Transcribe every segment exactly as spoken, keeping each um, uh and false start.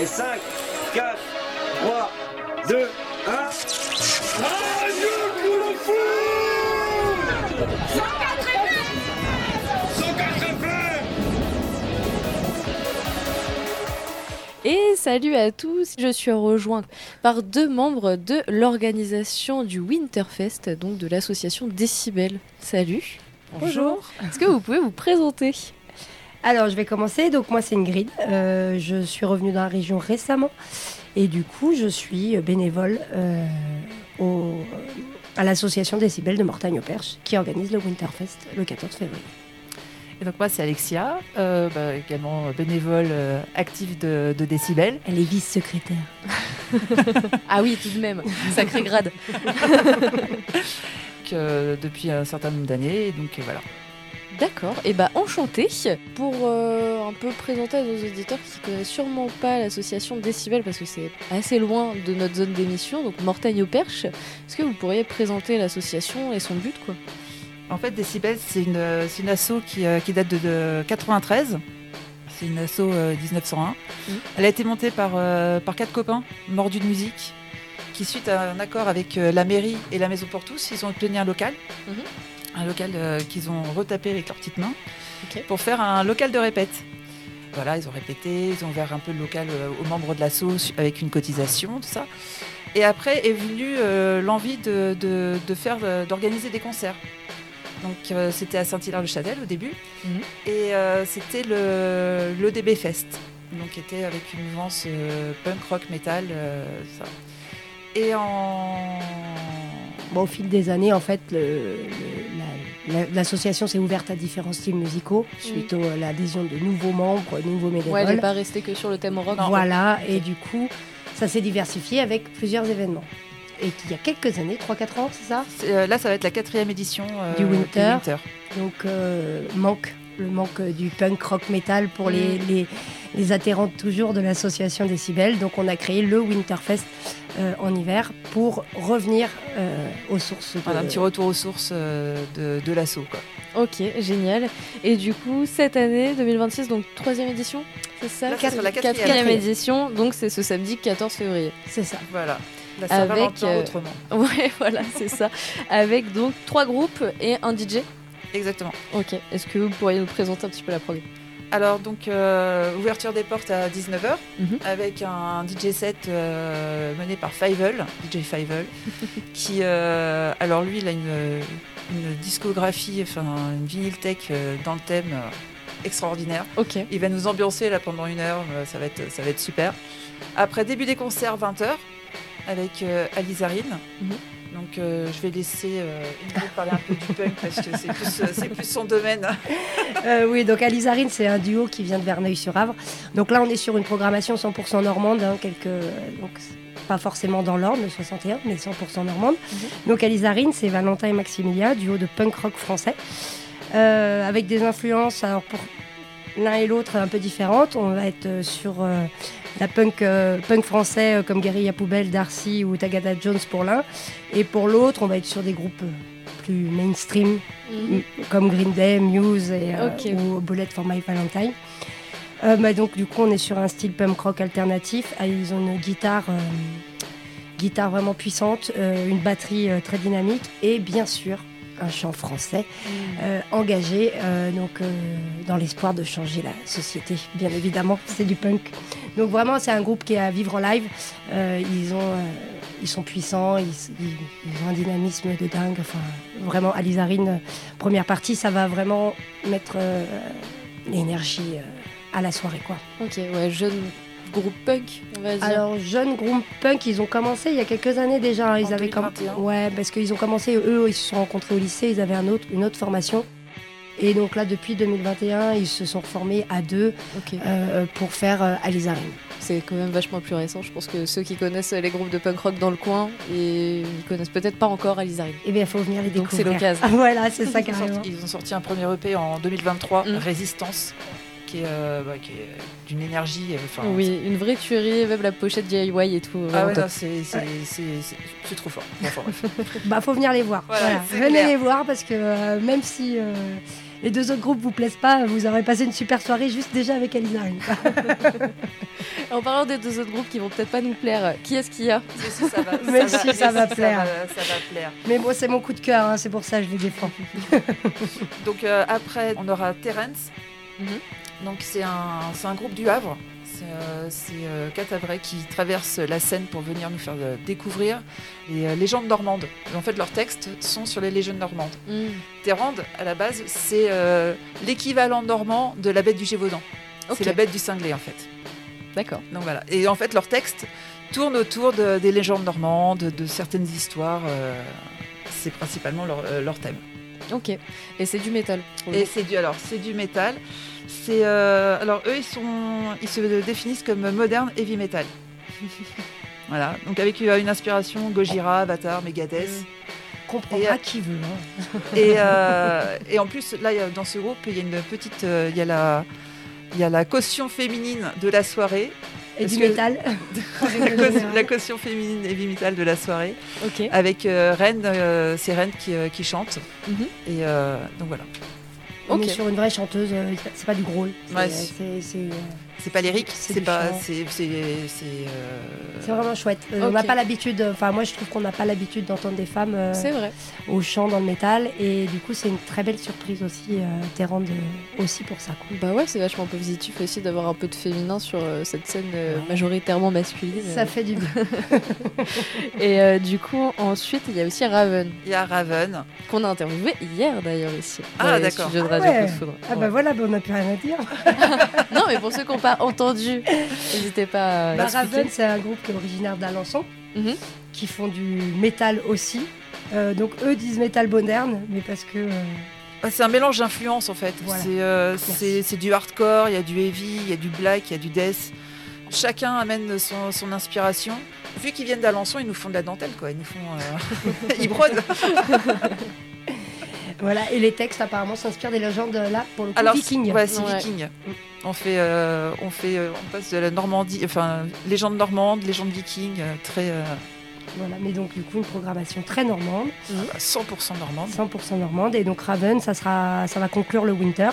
Allez, cinq, quatre, trois, deux, un. Radio Coup de Foudre cent quatre F M. Et salut à tous, je suis rejointe par deux membres de l'organisation du Winterfest, donc de l'association Décibel. Salut. Bonjour. Est-ce que vous pouvez vous présenter ? Alors je vais commencer, donc moi c'est Ingrid, euh, je suis revenue dans la région récemment et du coup je suis bénévole euh, au, à l'association Décibel de Mortagne-au-Perche qui organise le Winterfest le quatorze février. Et donc moi c'est Alexia, euh, bah, également bénévole euh, active de, de Décibel. Elle est vice-secrétaire. Ah oui, tout de même, sacré grade. que, depuis un certain nombre d'années, et donc euh, voilà. D'accord, et bah enchanté. Pour euh, un peu présenter à nos auditeurs qui ne connaissent sûrement pas l'association Décibel, parce que c'est assez loin de notre zone d'émission, donc Mortagne-au-Perche, est-ce que vous pourriez présenter l'association et son but, quoi ? En fait, Décibel, c'est une, c'est une asso qui, euh, qui date de, de quatre-vingt-treize. C'est une asso euh, dix-neuf cent un. Mmh. Elle a été montée par, euh, par quatre copains mordus de musique, qui suite à un accord avec euh, la mairie et la Maison pour tous, ils ont obtenu un local. Mmh. Un local euh, qu'ils ont retapé avec leurs petites mains, okay, pour faire un local de répète. Voilà, ils ont répété, ils ont ouvert un peu le local euh, aux membres de l'asso avec une cotisation, tout ça. Et après est venue euh, l'envie de, de, de faire, euh, d'organiser des concerts. Donc euh, c'était à Saint-Hilaire-le-Châtel au début, mmh. et euh, c'était le, l'E D B Fest, donc qui était avec une mouvance euh, punk rock metal, euh, ça. Et en Bon, au fil des années, en fait, le, le, la, la, l'association s'est ouverte à différents styles musicaux suite mmh. à l'adhésion de nouveaux membres, de nouveaux bénévoles. Ouais, elle n'est pas restée que sur le thème rock. Non, voilà, okay. Et du coup, ça s'est diversifié avec plusieurs événements. Et qu'il y a quelques années, trois quatre ans, c'est ça c'est, euh, Là, ça va être la quatrième édition euh, du, winter. du Winter. Donc, euh, manque, le manque du punk rock metal pour mmh. les, les, les adhérents toujours de l'association Décibel. Donc, on a créé le Winterfest euh, en hiver pour revenir euh, aux sources. De... Voilà, un petit retour aux sources euh, de, de l'asso, quoi. Ok, génial. Et du coup, cette année, deux mille vingt-six, donc troisième édition, c'est ça ? Là, c'est sur la quatrième. Quatrième édition, donc c'est ce samedi quatorze février. C'est ça. Voilà. La avec euh... autrement. Ouais, voilà, c'est ça. Avec donc trois groupes et un D J. Exactement. Ok. Est-ce que vous pourriez nous présenter un petit peu la programme ? Alors donc euh, ouverture des portes à dix-neuf heures mm-hmm. avec un D J set euh, mené par Fievel, D J Fievel, qui euh, alors lui il a une, une discographie, enfin une vinyle tech euh, dans le thème euh, extraordinaire. Ok. Il va nous ambiancer là pendant une heure, ça va être ça va être super. Après début des concerts vingt heures. Avec euh, Alizarine. Mm-hmm. Donc euh, je vais laisser euh, Ingrid parler un peu du punk parce que c'est plus, euh, c'est plus son domaine. euh, oui, donc Alizarine, c'est un duo qui vient de Verneuil-sur-Avre. Donc là, on est sur une programmation cent pour cent normande, hein, quelques, donc pas forcément dans l'ordre, le soixante et un, mais cent pour cent normande. Mm-hmm. Donc Alizarine, c'est Valentin et Maximilia, duo de punk rock français, euh, avec des influences, alors pour l'un et l'autre un peu différentes. On va être sur euh, la punk, euh, punk français euh, comme Guérilla Poubelle, Darcy ou Tagada Jones pour l'un. Et pour l'autre, on va être sur des groupes plus mainstream, mm-hmm. m- comme Green Day, Muse et, euh, okay. ou Bullet for My Valentine. Euh, bah donc du coup, on est sur un style punk rock alternatif. Ah, ils ont une guitare, euh, guitare vraiment puissante, euh, une batterie euh, très dynamique et bien sûr un chant français mmh. euh, engagé euh, donc, euh, dans l'espoir de changer la société, bien évidemment, c'est du punk. Donc vraiment, c'est un groupe qui est à vivre en live. Euh, ils, ont, euh, ils sont puissants, ils, ils, ils ont un dynamisme de dingue. Enfin, vraiment, Alizarine, première partie, ça va vraiment mettre euh, l'énergie euh, à la soirée, quoi. Ok, ouais, jeune groupe punk, on va dire. Alors, jeune groupe punk, ils ont commencé il y a quelques années déjà. Ils en avaient deux mille vingt et un. Com- ouais, parce qu'ils ont commencé, eux, ils se sont rencontrés au lycée, ils avaient un autre, une autre formation. Et donc là, depuis deux mille vingt et un, ils se sont reformés à deux okay. euh, pour faire euh, Alizarine. C'est quand même vachement plus récent. Je pense que ceux qui connaissent les groupes de punk rock dans le coin, et ils connaissent peut-être pas encore Alizarine. Eh bien, il faut venir les découvrir. Donc c'est l'occasion. Ah, voilà, c'est ça ils carrément. Ont sorti, ils ont sorti un premier E P en deux mille vingt-trois, mmh. Résistance. Qui est, euh, bah, qui est d'une énergie. Euh, oui, c'est... une vraie tuerie, même la pochette D I Y et tout. Ah ouais, non, c'est, c'est, ouais. c'est, c'est, c'est trop fort. Bah, faut venir les voir. Voilà, voilà. Venez clair. les voir parce que euh, même si euh, les deux autres groupes vous plaisent pas, vous aurez passé une super soirée juste déjà avec Alizarine. En parlant des deux autres groupes qui vont peut-être pas nous plaire, qui est-ce qu'il y a ? Mais si, ça va, Mais ça si, va, ça mais va si, plaire. Ça va, ça va plaire. Mais bon, c'est mon coup de cœur, hein, c'est pour ça que je les défends. Donc euh, après, on aura Terence. Mhm. Donc c'est un, c'est un groupe du Havre. C'est, euh, c'est euh, Catavray qui traverse la Seine pour venir nous faire euh, découvrir les euh, légendes normandes. Et en fait, leurs textes sont sur les légendes normandes. Mmh. Terrande, à la base, c'est euh, l'équivalent normand de la bête du Gévaudan. Ok. C'est la bête du cinglé, en fait. D'accord. Donc voilà. Et en fait, leurs textes tournent autour de- des légendes normandes, de certaines histoires. euh, c'est principalement leur, euh, leur thème. Ok. Et c'est du métal. pour le Et coup. c'est du, alors, c'est du métal. C'est, euh, alors, eux, ils, sont, ils se définissent comme moderne heavy metal. Voilà. Donc, avec euh, une inspiration Gojira, Avatar, Megadeth. Comprendra Et, euh, qui veut. hein. Et, euh, et en plus, là, il y a- dans ce groupe, il y a une petite. euh, Il y a la. Il y a la caution féminine de la soirée. Et Parce du que- métal. la, caution, la caution féminine heavy metal de la soirée. Ok. Avec euh, Rennes, euh, c'est Rennes qui, euh, qui chante. Mhm. Et euh, donc voilà. On Ok. est sur une vraie chanteuse, euh, c'est pas du growl. C'est, Ouais, c'est, c'est, c'est, euh, C'est pas lyrique, C'est c'est du pas. chant. C'est. C'est, c'est, euh, c'est vraiment chouette. Euh, On Ok. n'a pas l'habitude, enfin moi je trouve qu'on n'a pas l'habitude d'entendre des femmes euh, C'est vrai. au chant dans le métal. Et du coup c'est une très belle surprise aussi, euh, Terrande euh, aussi pour ça. quoi. Bah ouais, c'est vachement positif aussi d'avoir un peu de féminin sur euh, cette scène euh, Ouais. majoritairement masculine. Ça fait du bien. Et euh, du coup, ensuite, il y a aussi Raven, Il y a Raven. qu'on a interviewé hier d'ailleurs ici. Ah, dans les d'accord. studios de Ah Radio ouais. Coup de Foudre. Ah bah Ouais. voilà, bah on n'a plus rien à dire. Non, mais pour ceux qui n'ont pas entendu, n'hésitez pas à Bah, expliquer. Raven c'est un groupe qui est originaire d'Alençon, Mhm. qui font du métal aussi. Euh, donc eux disent métal moderne, mais parce que... euh, Ah, c'est un mélange d'influences en fait. Voilà. C'est, euh, c'est, c'est du hardcore, il y a du heavy, il y a du black, il y a du death. Chacun amène son, son inspiration. Vu qu'ils viennent d'Alençon, ils nous font de la dentelle quoi. Ils nous font. Euh... ils brodent. Voilà, et les textes apparemment s'inspirent des légendes là pour le coup Alors, vikings. ouais, c'est Ouais. viking. On fait, euh, on fait, euh, on passe de la Normandie, enfin légende normande, légende viking, euh, très euh, Voilà, mais donc du coup une programmation très normande, cent pour cent normande. cent pour cent normande, et donc Raven, ça sera, ça va conclure le winter.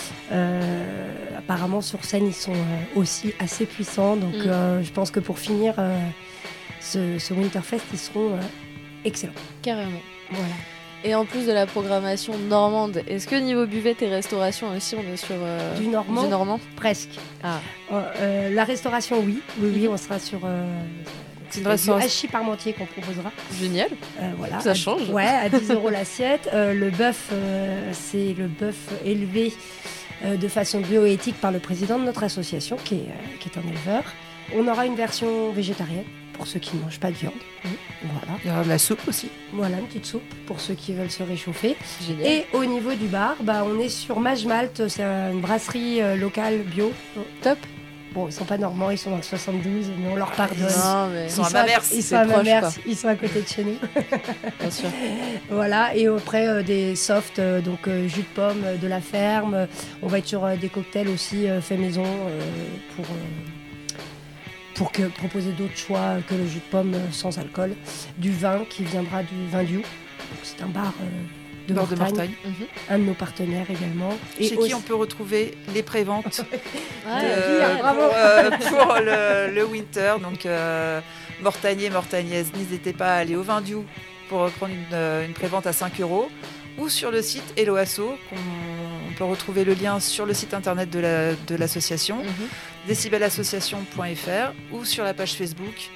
Euh, apparemment sur scène ils sont euh, aussi assez puissants, donc Mm. euh, je pense que pour finir euh, ce, ce Winterfest ils seront euh, excellents. Carrément. Voilà. Et en plus de la programmation normande, est-ce que niveau buvette et restauration aussi, on est sur euh, Du normand, du normand presque. Ah. Euh, euh, la restauration, oui, oui, oui, Mhm. on sera sur euh, C'est une du restauration. hachis parmentier qu'on proposera. Génial. Euh, voilà. Ça À- change. Ouais, à dix euros l'assiette. Euh, le bœuf, euh, c'est le bœuf élevé euh, de façon bioéthique par le président de notre association, qui est, euh, qui est un éleveur. On aura une version végétarienne pour ceux qui ne mangent pas de viande. Voilà. Il y aura de la soupe aussi. Voilà, une petite soupe pour ceux qui veulent se réchauffer. Génial. Et au niveau du bar, bah, on est sur Mage Malte, c'est une brasserie euh, locale bio. Top. Bon, ils sont pas normands, ils sont dans le soixante-douze, mais on leur pardonne. Non, mais Ils sont à Mamers, ils c'est sont à proche, Mamers, quoi. ils sont à côté de chez nous. bien sûr. Voilà, et après euh, des softs, euh, donc euh, jus de pomme euh, de la ferme. Euh, On va être sur euh, des cocktails aussi euh, faits maison euh, pour, euh, pour que, proposer d'autres choix que le jus de pomme euh, sans alcool. Du vin qui viendra du vin du. C'est un bar euh, de, Bord de Mortagne, Mortagne. Mhm. un de nos partenaires également. Chez aussi- qui on peut retrouver les préventes Ah, de- génial. bravo. pour, euh, pour le, le winter. Donc, euh, Mortagnais, Mortagnaises, n'hésitez pas à aller au Vin du pour prendre une, euh, une prévente à cinq euros ou sur le site Hello Asso. qu'on- On peut retrouver le lien sur le site internet de, la, de l'association, Mhm. décibel association point f r ou sur la page Facebook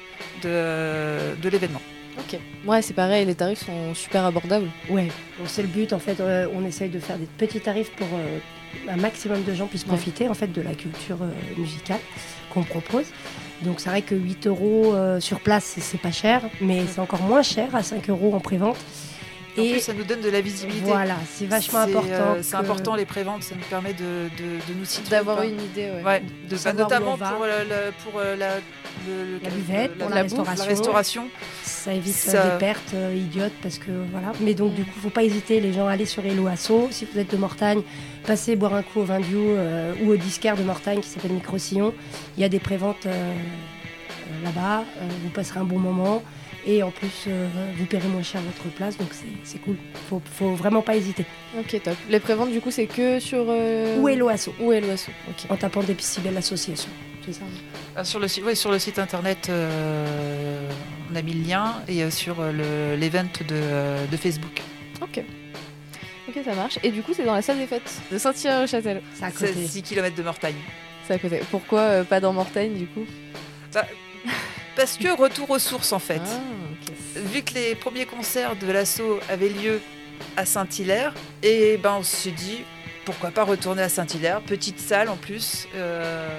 de, de l'événement. Ok. Ouais, c'est pareil, les tarifs sont super abordables. Ouais, donc c'est le but en fait. euh, on essaye de faire des petits tarifs pour euh, un maximum de gens puissent Ouais. profiter en fait de la culture euh, musicale qu'on propose. Donc c'est vrai que huit euros euh, sur place c'est, c'est pas cher, mais c'est encore moins cher à cinq euros en prévente. En Et plus, ça nous donne de la visibilité. voilà, c'est vachement C'est, important. euh, c'est que- important les préventes, ça nous permet de, de, de nous situer. D'avoir quoi. une idée, ouais. Ouais, de, savoir où notamment on va. pour, euh, la, pour euh, la, le- le- La buvette, la, pour la la, bouffe, restauration. la restauration. Ça évite euh, Ça- des pertes euh, idiotes parce que voilà. Mais donc du coup, faut pas hésiter les gens à aller sur Hello Asso. Si vous êtes de Mortagne, passez boire un coup au Vin du euh, ou au disquaire de Mortagne qui s'appelle Micro Sillon. Il y a des préventes euh, euh, là-bas. Euh, vous passerez un bon moment. Et en plus, euh, vous paierez moins cher votre place, donc c'est, c'est cool. Faut, faut vraiment pas hésiter. Ok, top. Les préventes, du coup, c'est que sur. Euh... Où est l'Oasso? Où est l'Oasso? Ok. En tapant Décibel Association. C'est ça. Ah, sur, le, si- ouais, sur le site internet, euh, on a mis le lien et euh, sur euh, le, l'event de, euh, de Facebook. Ok. Ok, ça marche. Et du coup, c'est dans la salle des fêtes de Saint-Hilaire-le-Châtel. C'est à C'est côté. six kilomètres de Mortagne. C'est à côté. Pourquoi euh, pas dans Mortagne, du coup? Bah, parce que retour aux sources en fait. Ah, ok. Vu que les premiers concerts de l'assaut avaient lieu à Saint-Hilaire, et ben on s'est dit pourquoi pas retourner à Saint-Hilaire, petite salle en plus. euh,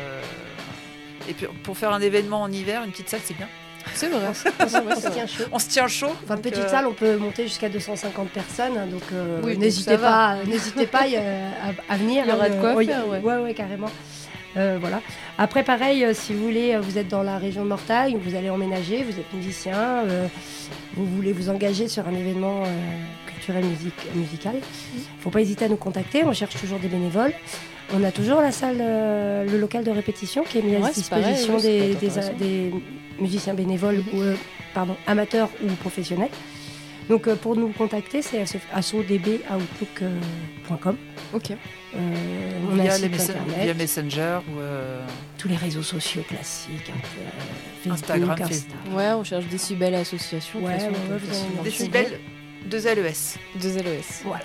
Et puis pour faire un événement en hiver, une petite salle c'est bien. C'est vrai. On C'est vrai, se c'est vrai. tient chaud. On se tient chaud. Enfin, donc, petite euh, salle, on peut monter jusqu'à deux cent cinquante personnes, hein, donc euh, Oui, donc n'hésitez ça va. pas, euh, n'hésitez pas euh, à, à venir. Il y aura hein, de quoi euh, faire, ouais. Ouais, ouais, carrément. Euh, voilà. Après, pareil, euh, si vous voulez, euh, vous êtes dans la région de Mortagne, vous allez emménager, vous êtes musicien, euh, vous voulez vous engager sur un événement euh, culturel musique, musical, il ne faut pas hésiter à nous contacter, on cherche toujours des bénévoles. On a toujours la salle, euh, le local de répétition qui est mis à Ouais, c'est pareil, disposition oui, ça des, peut être des, intéressant. des musiciens bénévoles ou euh, pardon, amateurs ou professionnels. Donc euh, pour nous contacter, c'est assodb outlook point com. Ok. Euh, on a un via, site les messen- internet, via Messenger ou euh, tous les réseaux sociaux classiques, hein, euh, Facebook, Instagram, Insta. Ouais, on cherche Décibel Association. de toute Ouais, façon, ouais, on ouais, peut vous allez facilement voir. trouver. Décibel deux L E S. Deux L E S. Voilà.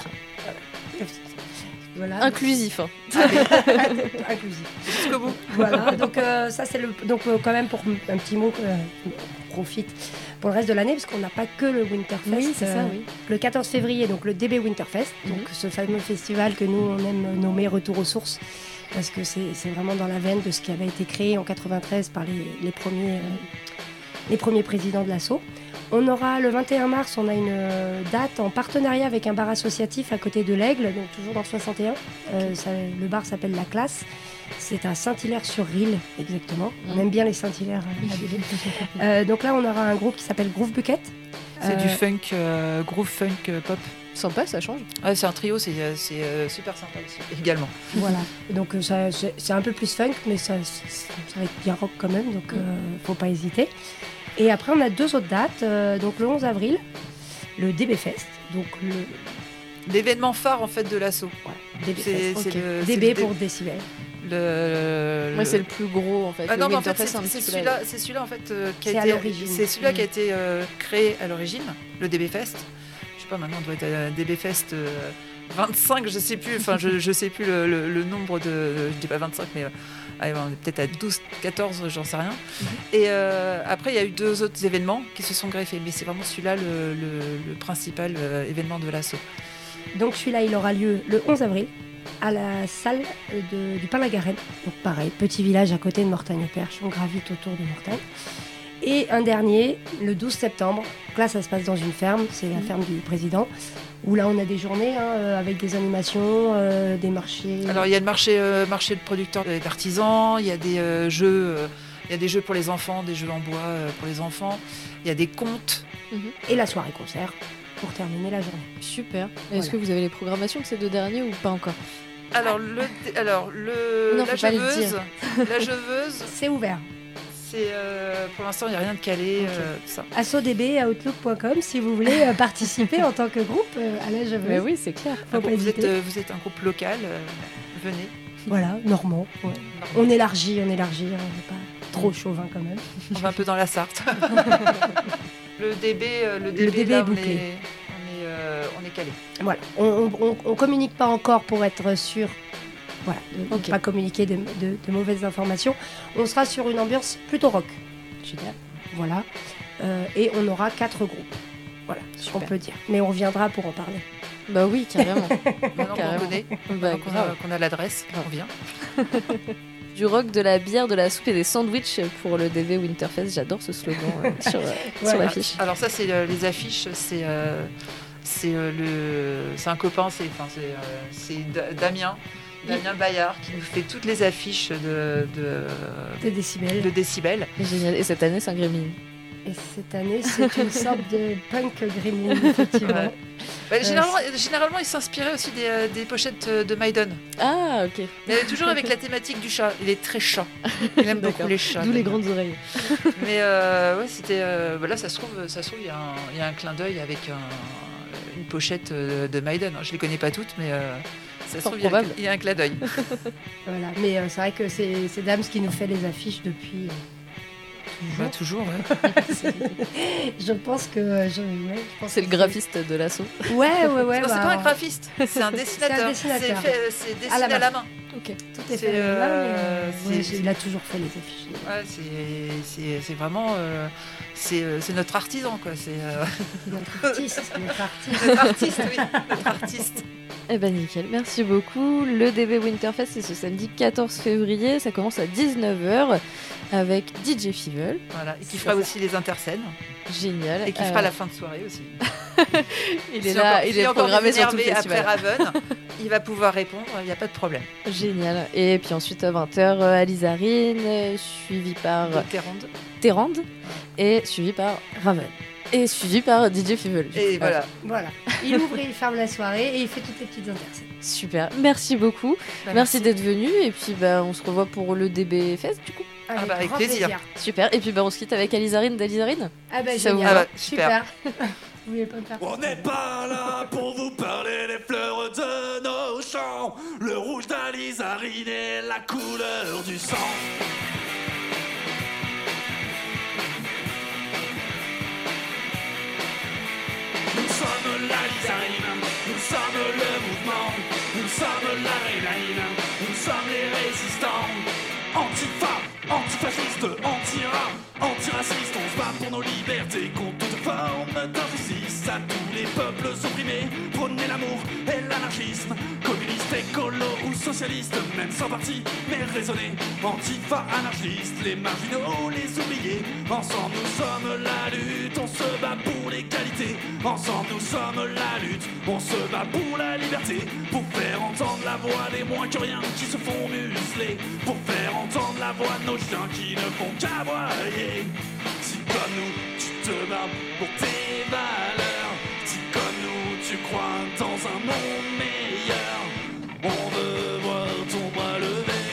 Voilà. Inclusif. Hein. Inclusif. Jusqu'au bout. Voilà, donc euh, ça c'est le donc euh, quand même pour un petit mot, euh, on profite pour le reste de l'année parce qu'on n'a pas que le Winterfest. Oui, c'est ça, euh, oui. Le quatorze février, donc le D B Winterfest, donc ce fameux festival que nous on aime nommer Retour aux sources parce que c'est, c'est vraiment dans la veine de ce qui avait été créé en quatre-vingt-treize par les, les premiers euh, les premiers présidents de l'assaut. On aura le vingt et un mars, on a une euh, date en partenariat avec un bar associatif à côté de l'Aigle, donc toujours dans le soixante et un. Euh, ça- le bar s'appelle La Classe. C'est à Saint-Hilaire-sur-Rille, exactement. On Mm. aime bien les Saint-Hilaire. euh, à Bébé. Euh, donc là, on aura un groupe qui s'appelle Groove Bucket. C'est Euh, du funk, euh, groove funk euh, pop. Sympa, ça change. Ouais, c'est un trio, c'est, euh, c'est euh, super sympa aussi, également. Voilà. Donc euh, ça, c'est, c'est un peu plus funk, mais ça, c'est- ça va être bien rock quand même, donc euh, faut pas hésiter. Et après, on a deux autres dates. euh, donc le onze avril, le D B Fest. Donc le L'événement phare en fait de l'assaut. voilà, D B C'est, Fest. c'est ok. le, c'est D B le dé- pour décibel. le, Ouais, c'est le plus gros en fait. Ah Le non, mais en fait, Winterfest, c'est, un c'est petit peu celui-là, c'est celui-là en fait euh, qui a C'est à été, l'origine. c'est celui-là Mm. qui a été euh, créé à l'origine, le D B Fest. Je sais pas, maintenant on doit être à D B Fest euh, vingt-cinq, je sais plus, enfin je, je sais plus le, le- le nombre de, je dis pas vingt-cinq, mais euh, allez, on est peut-être à douze, quatorze, j'en sais rien. Mhm. Et euh, après il y a eu deux autres événements qui se sont greffés, mais c'est vraiment celui-là le, le- le principal euh, événement de l'assaut. Donc celui-là, il aura lieu le onze avril à la salle de- du Pain-la-Garenne. Donc pareil, petit village à côté de Mortagne-au-Perche, on gravite autour de Mortagne. Et un dernier, le douze septembre. Donc là, ça se passe dans une ferme, c'est la Mhm. ferme du président, où là, on a des journées hein, euh, avec des animations, euh, des marchés. Alors il y a le marché, euh, marché de producteurs et d'artisans, il y a des euh, jeux, euh, il y a des jeux pour les enfants, des jeux en bois euh, pour les enfants, il y a des contes. Et la soirée concert pour terminer la journée. Super. Est-ce Voilà. que vous avez les programmations de ces deux derniers ou pas encore? Alors le, alors le Non, la faut pas le jeveuse, la jeveuse, C'est ouvert. c'est euh, pour l'instant il n'y a rien de calé, Ok. euh, tout ça. assodb outlook point com si vous voulez euh, participer en tant que groupe euh, à la jeveuse. Mais oui, c'est clair. Faut Un pas groupe- vous, êtes, hésiter. euh, vous êtes un groupe local, euh, venez. Voilà, normand. ouais. On élargit, on élargit, hein, on n'est pas trop chauvin quand même. On va un peu dans la Sarthe. le D B, euh, le D B, Le D B là, est on bouclé. est, on est, euh, on est calé. Voilà, on, on, on- on communique pas encore pour être sûr. Voilà, de ne Ok. pas communiquer de, de- de mauvaises informations. On sera sur une ambiance plutôt rock. Génial. Voilà. Euh, et on aura quatre groupes. Voilà, ce qu'on Super. peut dire. Mais on reviendra pour en parler. Bah oui, carrément. Maintenant qu'on Carrément. connaît, Bah, maintenant qu'on grave. a, qu'on a l'adresse, on vient. Du rock, de la bière, de la soupe et des sandwichs pour le D V Winterfest. J'adore ce slogan euh, sur, euh, sur Ouais. l'affiche. Alors ça, c'est euh, les affiches, c'est euh, c'est euh, le, c'est un copain, c'est enfin c'est euh, c'est Da- Damien, Damien Bayard qui nous fait toutes les affiches de de, Des décibels. de Décibel. Génial. Et cette année, Saint-Grémy. Et cette année, c'est une sorte de punk gremlin, effectivement. Ouais. Bah, généralement, généralement, il s'inspirait aussi des, euh, des pochettes de Maiden. Ah, ok. Mais toujours avec la thématique du chat. Il est très chat. Il aime beaucoup les chats. D'où les grandes oreilles. Mais euh, ouais, c'était. Euh, bah là, ça se trouve, ça se trouve, il y a un, il y a un clin d'œil avec un, une pochette de, de Maiden. Je les connais pas toutes, mais euh, ça se trouve, il y, a, il y a un clin d'œil. Voilà. Mais euh, c'est vrai que c'est, c'est Dams qui nous fait les affiches depuis. Euh... Bah, toujours, ouais. Je pense que. Je, ouais, je pense c'est que le graphiste de l'assaut. Ouais, ouais, ouais. Non, bah, c'est pas un graphiste, c'est un dessinateur. C'est un dessinateur. C'est, fait, c'est dessiné à la main. À la main. Ok. Tout est C'est, fait à la main, euh, mais, euh, c'est- ouais, il a toujours fait les affiches. Ouais, c'est, c'est, c'est vraiment. Euh, c'est, euh, c'est notre artisan, quoi. C'est euh, Notre artiste, notre artiste. notre artiste, oui. Notre artiste. Eh ben nickel, merci beaucoup. Le D B Winterfest, c'est ce samedi quatorze février. Ça commence à dix-neuf heures avec D J Fivel. Voilà. Et qui C'est fera ça. aussi les intercènes. Génial. Et qui Euh, fera la fin de soirée aussi. Il est Si là, encore- il si est encore programmé des sur tout le énervés festival. après Raven, il va pouvoir répondre, il n'y a pas de problème. Génial. Et puis ensuite à vingt heures, Alizarine, euh, suivi par De Terrande. Terrande et suivi par Raven. Et suivi par D J Fivel. Et voilà. Voilà. Il ouvre et il ferme la soirée et il fait toutes les petites intercènes. Super. Merci beaucoup. Bah, merci d'être venu. Et puis bah, on se revoit pour le D B Fest du coup. Avec, bah, avec grand plaisir. Super. Et puis bah, on se quitte avec Alizarine d'Alizarine. Ah bah Ça vous génial. va. Ah bah, super. Super. Vous voulez pas me faire On n'est pas là pour vous parler des fleurs de nos champs. Le rouge d'Alizarine est la couleur du sang. Nous sommes l'Alizarine, nous sommes le mouvement, nous sommes la rénaline, nous sommes les résistants. Antifa, antifasciste, anti-rap, antiraciste, on se bat pour nos libertés contre toute forme d'injustice. À tous les peuples opprimés, prôner l'amour et l'anarchisme. Communiste, écolo ou socialiste, même sans parti, mais raisonner. Antifa, anarchiste, les marginaux, les oubliés. Ensemble nous sommes la lutte, on se bat pour l'égalité. Ensemble nous sommes la lutte, on se bat pour la liberté. Pour faire entendre la voix des moins que rien qui se font museler. Pour faire entendre la voix de nos chiens qui ne font qu'aboyer. Si comme nous tu te bats pour tes valeurs, si comme nous tu crois dans un monde meilleur, on veut voir ton bras levé,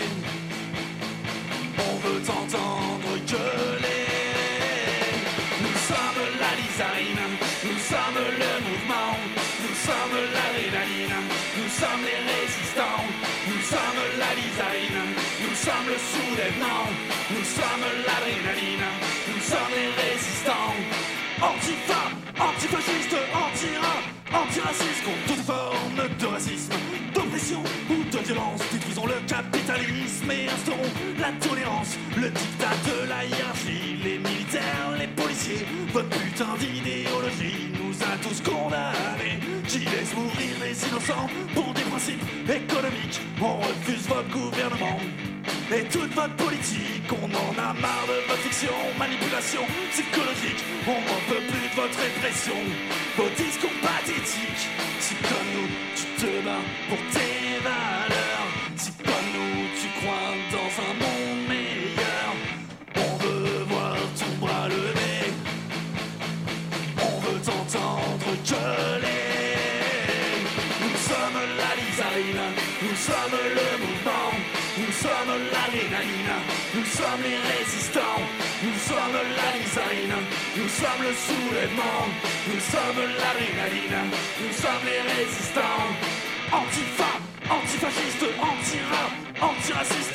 on veut t'entendre gueuler. Nous sommes l'Alizarine, nous sommes le mouvement, nous sommes l'adrénaline, nous sommes les résistants, nous sommes l'Alizarine, nous sommes le soulèvement, nous sommes l'adrénaline, nous sommes les résistants. Antifa, antifasciste, anti-rap, antiraciste, contre toute forme de racisme, d'oppression ou de violence. Détruisons le capitalisme et instaurons la tolérance. Le dictat de la hiérarchie, les militaires, les policiers. Votre putain d'idéologie nous a tous condamnés. Qui laisse mourir les innocents pour des principes économiques. On refuse votre gouvernement et toute votre politique. On en a marre de votre fiction, manipulation psychologique. On n'en peut plus de votre répression, vos discours pathétiques. Si comme nous tu te bats pour tes valeurs, si comme nous tu crois dans un monde meilleur, on veut voir ton bras levé, on veut t'entendre gueuler. Nous sommes l'Alizarine, nous sommes le mouvement, nous sommes l'adrénaline, nous sommes les résistants, nous sommes l'Alizarine, nous sommes le soulèvement, nous sommes l'adrénaline, nous sommes les résistants. Antifa, antifasciste, anti-rap, antiraciste.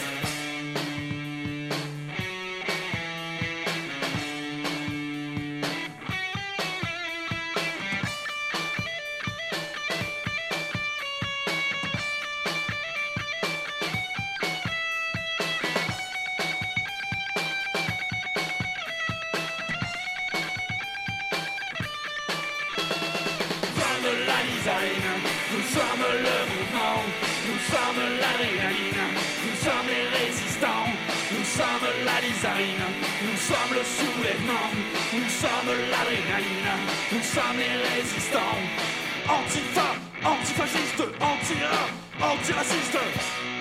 Nous sommes le mouvement, nous sommes l'adrénaline, nous sommes les résistants, nous sommes l'Alizarine, nous sommes le soulèvement, nous sommes l'adrénaline, nous sommes les résistants. Antifa, antifasciste, anti-rap, antiraciste.